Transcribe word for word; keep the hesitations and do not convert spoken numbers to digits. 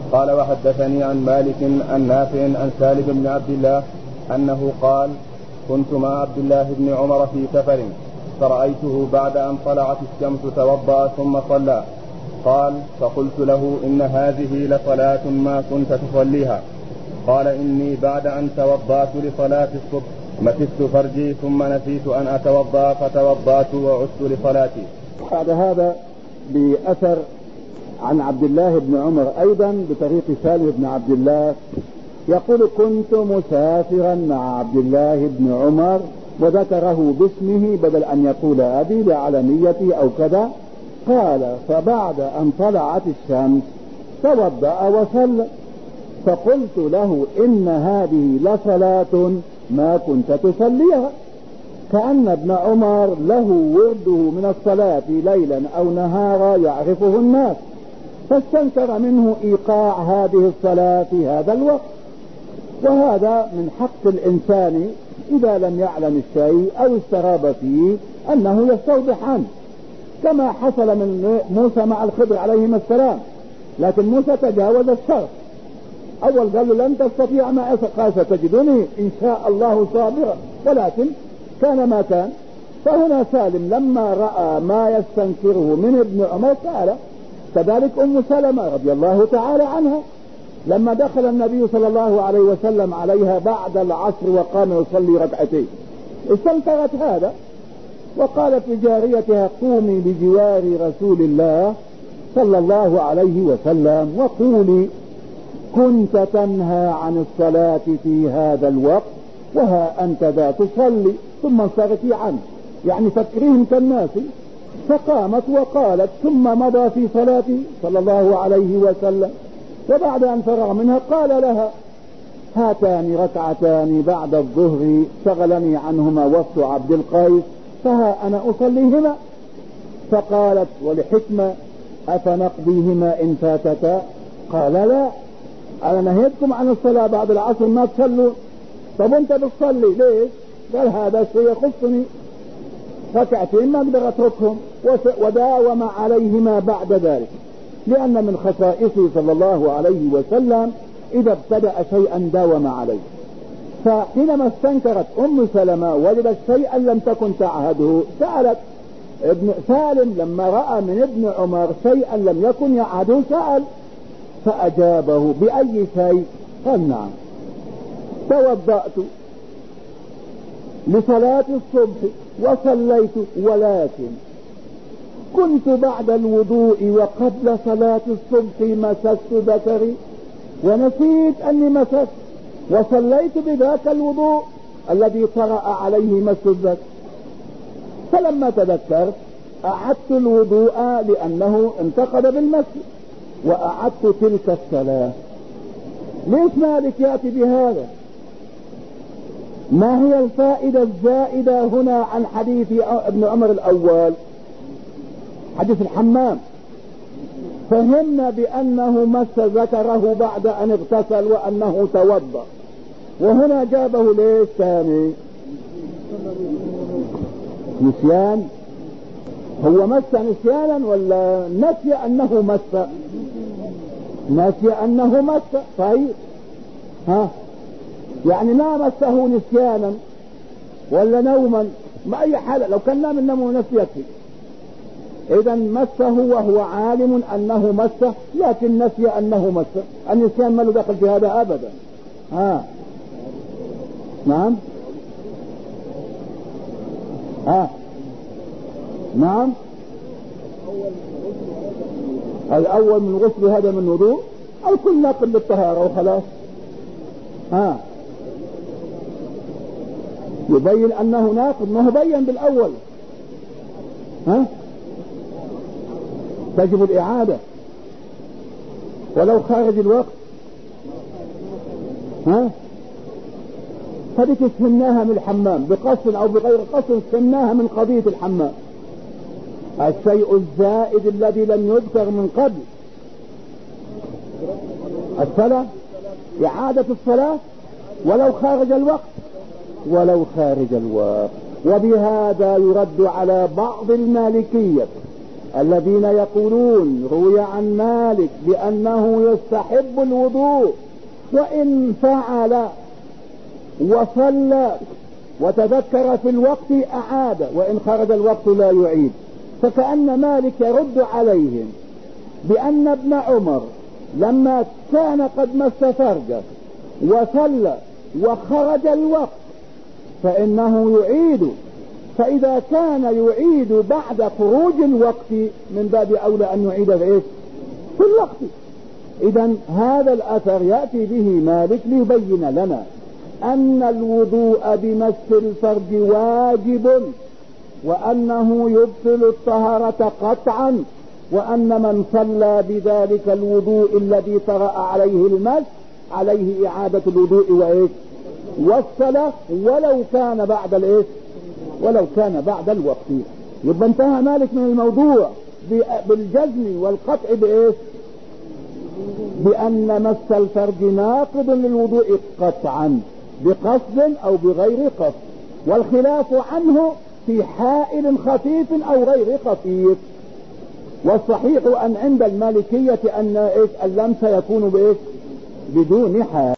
قال وحدثني عن مالك عن نافع عن سالم بن عبد الله أنه قال كنت مع عبد الله بن عمر في سفر فرأيته بعد أن طلعت الشمس توضأ ثم صلى. قال فقلت له إن هذه لصلاة ما كنت تصليها. قال إني بعد أن توضأت لصلاة الصبح مكثت فرجي ثم نسيت أن أتوضأ فتوضأت وعدت لصلاتي. بعد هذا بأثر عن عبد الله بن عمر أيضا بطريق سالم بن عبد الله يقول كنت مسافرا مع عبد الله بن عمر وذكره باسمه بدل أن يقول أبي لعلميته أو كذا. قال فبعد أن طلعت الشمس توضأ وصلى فقلت له إن هذه لصلاة ما كنت تصليها، كأن ابن عمر له ورده من الصلاة ليلا أو نهارا يعرفه الناس، فاستنكر منه إيقاع هذه الصلاة في هذا الوقت. وهذا من حق الإنسان إذا لم يعلم الشيء أو استراب فيه أنه يستوضح عنه، كما حصل من موسى مع الخضر عليهما السلام، لكن موسى تجاوز الشرط. أول قال له لن تستطيع معي، قال ستجدني إن شاء الله صابرا، ولكن كان ما كان. فهنا سالم لما رأى ما يستنكره من ابن عمر قال. كذلك أم سلمة رضي الله تعالى عنها لما دخل النبي صلى الله عليه وسلم عليها بعد العصر وقام يصلي ركعتين استنكرت هذا وقالت لجاريتها قومي بجوار رسول الله صلى الله عليه وسلم وقولي كنت تنهى عن الصلاة في هذا الوقت وها أنت ذا تصلي ثم انصرفي عنه، يعني فكرهم كالناس. فقامت وقالت ثم مضى في صلاته صلى الله عليه وسلم، وبعد أن فرغ منها قال لها هاتان ركعتان بعد الظهر شغلني عنهما وفد عبد القيس فها أنا أصليهما. فقالت ولحكمة أفنقضيهما إن فاتتا؟ قال لا، أنا نهيتكم عن الصلاة بعد العصر ما تصلوا، طب أنت بتصلي ليش؟ قال هذا شيء يخصني، ركعتين ما أقدر أتركهم، وداوم عليهما بعد ذلك، لأن من خصائصه صلى الله عليه وسلم إذا ابتدأ شيئا داوم عليه. فحينما استنكرت أم سلمة وجدت شيئا لم تكن تعهده سألت ابن سالم لما رأى من ابن عمر شيئا لم يكن يعهده سأل فأجابه بأي شيء؟ قال نعم توضأت لصلاة الصبح وصليت ولكن كنت بعد الوضوء وقبل صلاة الصبح مسست ذكري ونسيت أني مسست وصليت بذاك الوضوء الذي طرأ عليه مس الذكر، فلما تذكرت أعدت الوضوء لأنه انتقد بالمس وأعدت تلك الصلاة. ليش مالك يأتي بهذا؟ ما هي الفائدة الزائدة هنا عن حديث ابن عمر الأول حديث الحمام؟ فهمنا بأنه مس ذكره بعد أن اغتسل وأنه توضأ، وهنا جابه ليش ثاني؟ نسيان. هو مس نسيانا ولا نسي أنه مس؟ نسي أنه مس. طيب ها يعني ما مسه نسيانا ولا نوما، ما أي حالة، لو كان نام النوم ونسي يكفي. إذا مسه وهو عالم أنه مسه لكن نسي أنه مسه، النسيان ما له دخل في هذا أبدا. ها نعم ها نعم الأول من غسل هذا من وضوء أو كل ناقل للطهارة وخلاص. ها يبين أنه ناقض، ما هو بين بالأول. ها تجب الإعادة ولو خارج الوقت. ها هذه فهمناها من الحمام بقصد أو بغير قصد، فهمناها من قضية الحمام. الشيء الزائد الذي لم يذكر من قبل الصلاة، إعادة الصلاة ولو خارج الوقت ولو خارج الوقت. وبهذا يرد على بعض المالكية الذين يقولون روي عن مالك بأنه يستحب الوضوء وإن فعل وصلى وتذكر في الوقت أعاد وإن خرج الوقت لا يعيد. فكأن مالك يرد عليهم بأن ابن عمر لما كان قد مس فرجه وصلى وخرج الوقت فإنه يعيد، فإذا كان يعيد بعد خروج الوقت من باب أولى أن يعيد في في الوقت. إذن هذا الأثر يأتي به مالك ليبين لنا أن الوضوء بمس الفرج واجب وأنه يبطل الطهارة قطعا، وأن من صلى بذلك الوضوء الذي طرأ عليه المس عليه إعادة الوضوء وإيش والصلاة ولو كان بعد الإيش ولو كان بعد الوقت. يبقى انتهى مالك من الموضوع بالجزم والقطع بإيش بأن مس الفرج ناقض للوضوء قطعا بقصد أو بغير قصد، والخلاف عنه في حائل خفيف أو غير خفيف. والصحيح أن عند المالكية أن إيش اللمس يكون بإيش بدون حائل.